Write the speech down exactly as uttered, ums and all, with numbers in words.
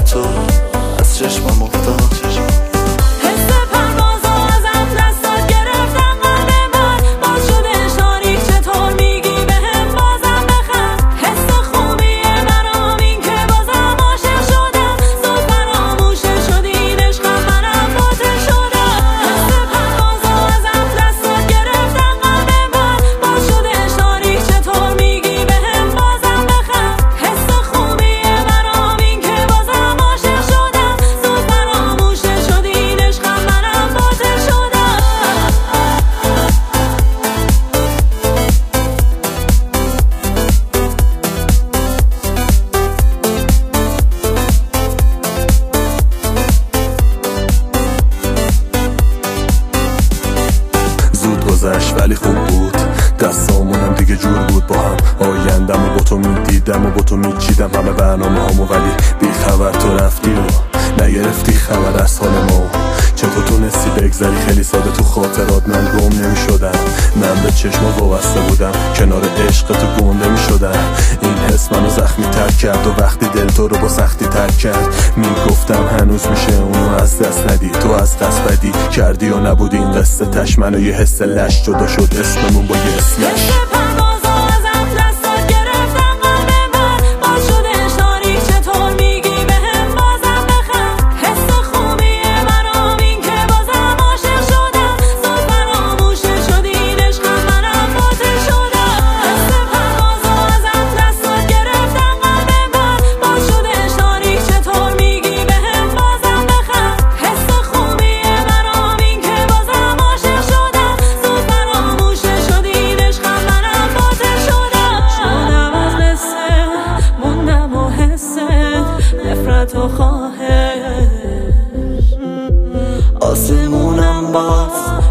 تو از چشمم افتاد. ولی خوب بود، دستامونم دیگه جور بود با هم. آیندم و با تو میدیدم و با تو میچیدم همه برنامه هامو، ولی بی خبر تو رفتی و نگرفتی خبر از حال ما. چطور تونستی بگذری خیلی ساده تو خاطرات، من گم نمیشدم. من به چشما وابسته بودم، کنار عشق تو گنده میشدم. این حس منو زخمی تر کرد و وقتی دل تو رو با سختی تر کرد میگفتم هنوز میشه اونو از دست ندی. تو از دست بدی کردی و نبودی این قصه تش، منو یه حس لش جدا شد اسممون با یه اسلش. تو خواهش آسمونم باز